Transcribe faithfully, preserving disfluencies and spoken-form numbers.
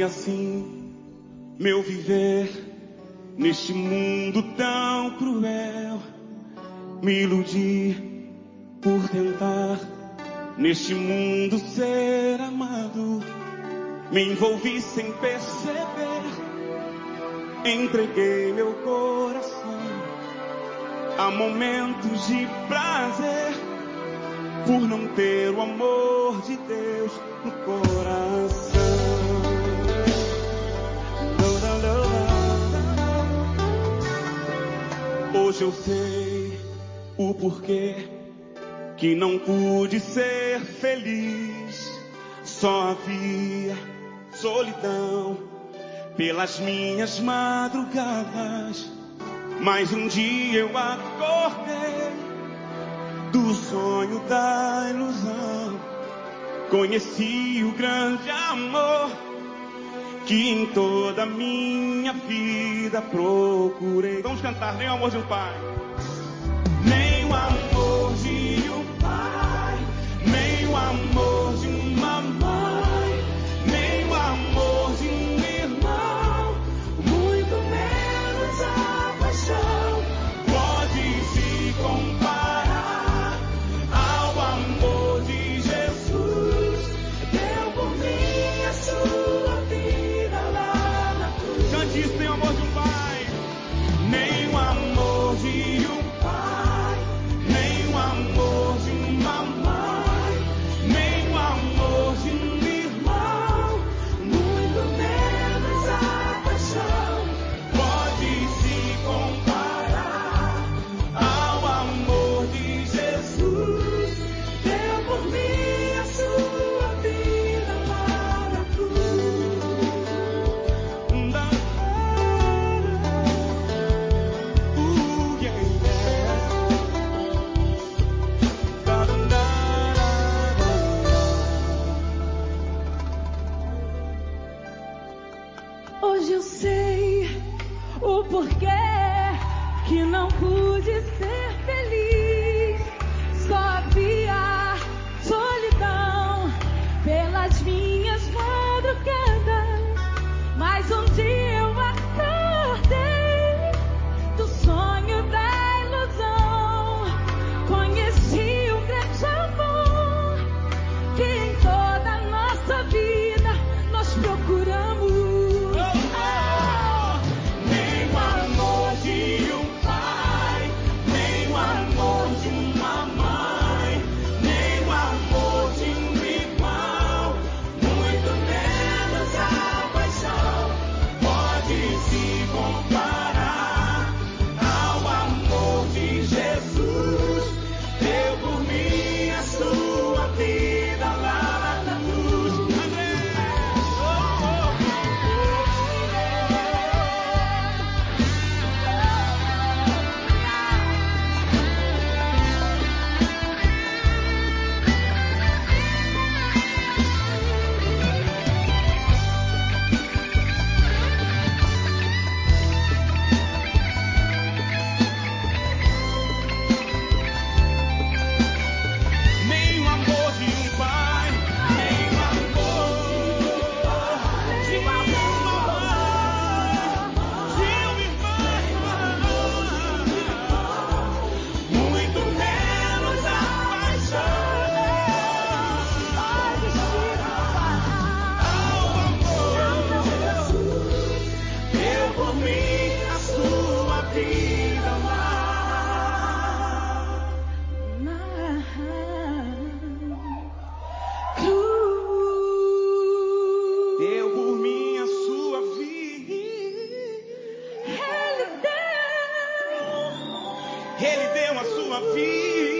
foi assim meu viver neste mundo tão cruel. Me iludi por tentar neste mundo ser amado. Me envolvi sem perceber, entreguei meu coração a momentos de prazer, por não ter o amor de Deus no coração. Hoje eu sei o porquê que não pude ser feliz. Só havia solidão pelas minhas madrugadas. Mas um dia eu acordei do sonho da ilusão. Conheci o grande amor que em toda a minha vida procurei. Vamos cantar, nem o amor de um pai, nem o amor de um pai, nem o amor de uma mãe, nem o amor de um irmão, muito menos a paixão pode se comparar ao amor de Jesus. Deu por mim a sua vida lá na cruz. Cante isso, nem o amor de um pai, nem o amor de um pai, nem o amor de uma mãe, nem o amor de um irmão, muito menos a paixão pode se comparar ao amor de Jesus. Deu por mim a sua vida lá na cruz. Uh, yeah, yeah. Da, da, da, da, da. Hoje eu sei o porquê que não pude ser feliz. Só havia solidão pelas minhas madrugadas. Mas um dia eu acordei do sonho da ilusão. Conheci o grande amor que em toda a nossa vida nós procuramos. Nem o amor de um pai, nem o amor de uma mãe, nem o amor de um irmão, muito menos a paixão pode se comparar ao amor de Jesus. Deu por mim a sua vida lá na cruz. André! Oh, oh, nem o amor de um pai, nem o amor de uma mãe, de um irmão, muito menos a paixão pode se comparar ao amor de Jesus. Deu por mim a sua vida lá. Na cruz. Deu por mim a sua vida. Ele deu. Ele deu a sua vida.